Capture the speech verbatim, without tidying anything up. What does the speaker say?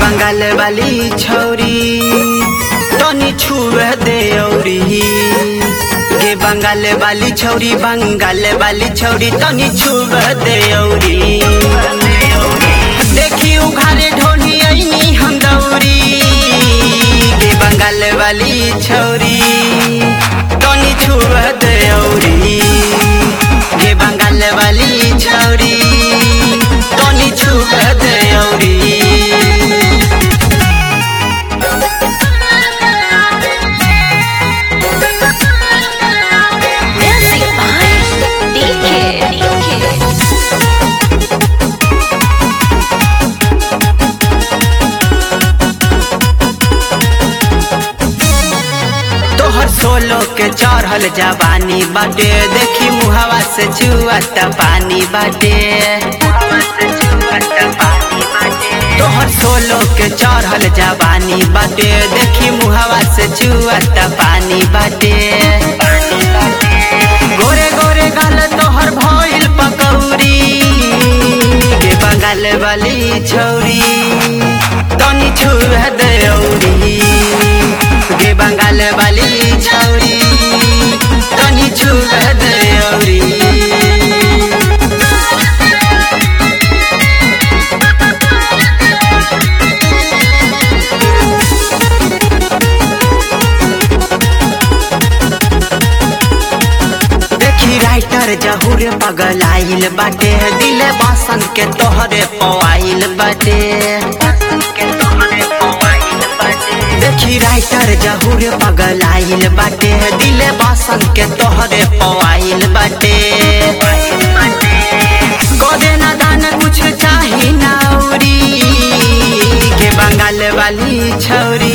बंगाल वाली छौरी तनी छुए दे औरी गे बंगाल वाली छौरी बंगाल वाली छौरी तनी छुए दे औरी देखी उघारे ढोनी आईनी हम दौरी गे बंगाल वाली छौरी तनी छुए दे औरी गे बंगाल वाली छौरी तनी छुए दे औरी सोलो के चढ़ल जवानी बाटे देखी मुहावा से चुअत पानी बाटे तोहर सोलो के चढ़ल जवानी बाटे देखी मुहावा से चुअत पानी बाटे गोरे गोरे गाल तोहर भइल पकौड़ी के बंगाल वाली छौरी तनी छुए दे औरी गे बंगाल वाली छौरी तनी छुए दे औरी देखी राइटर जहूर पगल आइल बाटे दिल बसन के तोहरे पवाइल बाटे देखी राइटर जहूर पगल आइल बाटे दिल बसन के तोहरे पवाइल बाटे गोदे ना दान कुछ चाही ना औरी के बंगाल वाली छौरी